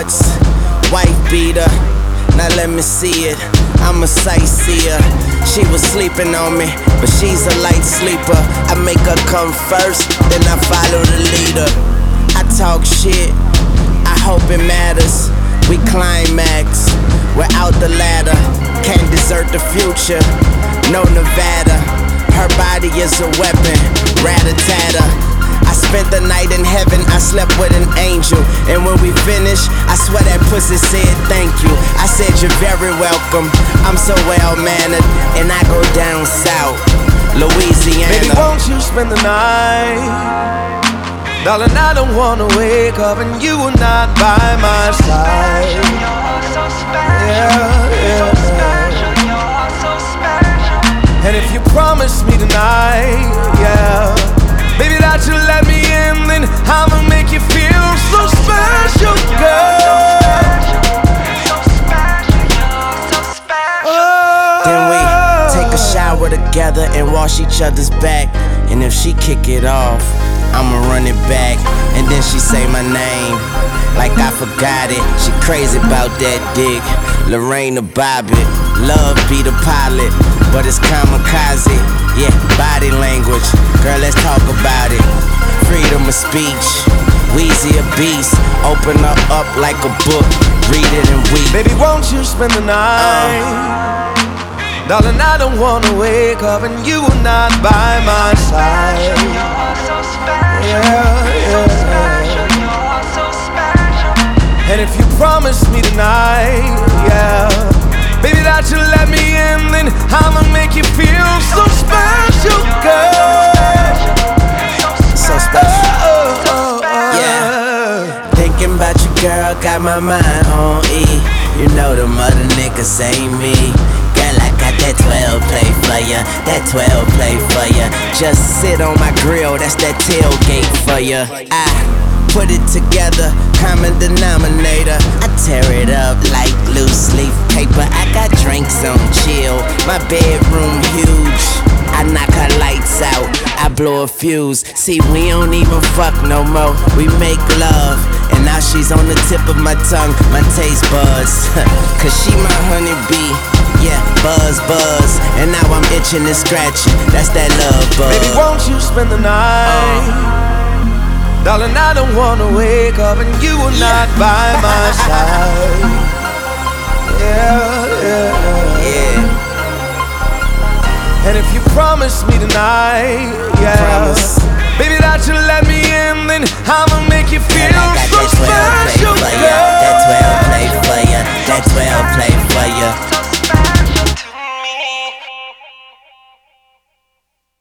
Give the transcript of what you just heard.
hearts, wife beater. Now let me see it, I'm a sightseer. She was sleeping on me, but she's a light sleeper. I make her come first, then I follow the leader. I talk shit, I hope it matters. We climax, we're out the ladder. Can't desert the future, no Nevada. Her body is a weapon, rat-a-tat-a. I spent the night in heaven, I slept with an angel. And when we finished, I swear that pussy said thank you. I said you're very welcome, I'm so well-mannered. And I go down south, Louisiana. Baby, won't you spend the night? Darling, I don't wanna wake up and you are not by my side. And if you promise me tonight, yeah, baby, that you'll let me in, then I'ma make you feel so special, girl. Then we take a shower together and wash each other's back. And if she kick it off, I'ma run it back. And then she say my name like I forgot it. She crazy about that dick, Lorraine the Bobbitt. Love be the pilot, but it's kamikaze. Yeah, body language, girl, let's talk about it. Freedom of speech, Weezy a beast. Open her up like a book, read it and weep. Baby, won't you spend the night? Darling, I don't wanna wake up and you are not by my side. And if you promise me tonight, yeah, baby, that you'll let me in, then I'ma make you feel so special, girl. So special, yeah. Thinking about you, girl, got my mind on E. You know them other niggas ain't me. Girl, I got that 12 play for ya, that 12 play for ya. Just sit on my grill, that's that tailgate for ya. I put it together, common denominator. I tear it up like loose leaf paper. I got drinks on chill, my bedroom huge. I knock her lights out, I blow a fuse. See, we don't even fuck no more, we make love. And now she's on the tip of my tongue, my taste buds. Cause she my honeybee, yeah, buzz, buzz. And now I'm itching and scratching, that's that love buzz. Baby, won't you spend the night? Darling, I don't wanna wake up and you are not by my side. Yeah. And if you promise me tonight, yeah,